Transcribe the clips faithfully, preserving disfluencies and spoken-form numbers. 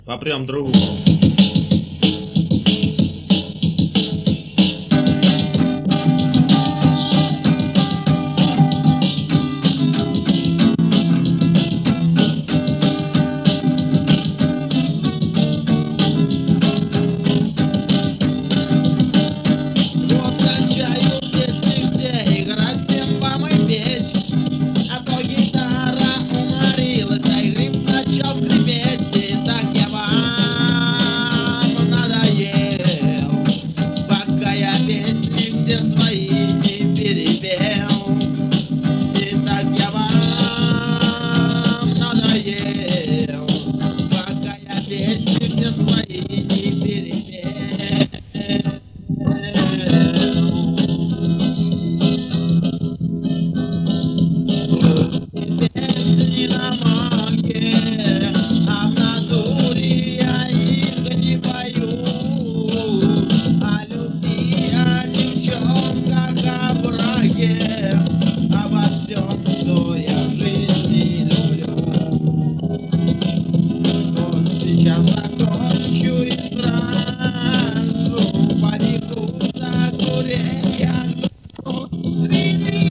Попрям другу. Вот кончают дети все играть, всем вам и петь. А то гитара уморилась, а и гриб начал скрипеть. И так я вам надоел, пока я песни все свои не перепел. И так я вам надоел, пока я песни все свои не перепел. Песни на манге, а в натуре я их не пою. О любви, о девчонках, о браке, обо всем, что я в жизни люблю. Вот сейчас закончу и сразу побегу за курением. Три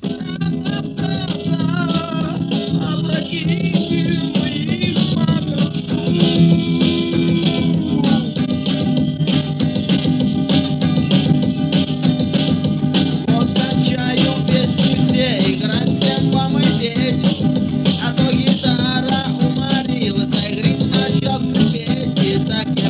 Вот качаю песни все, играть всем вам и петь. А то гитара уморилась, а гриб начал скрипеть. И так я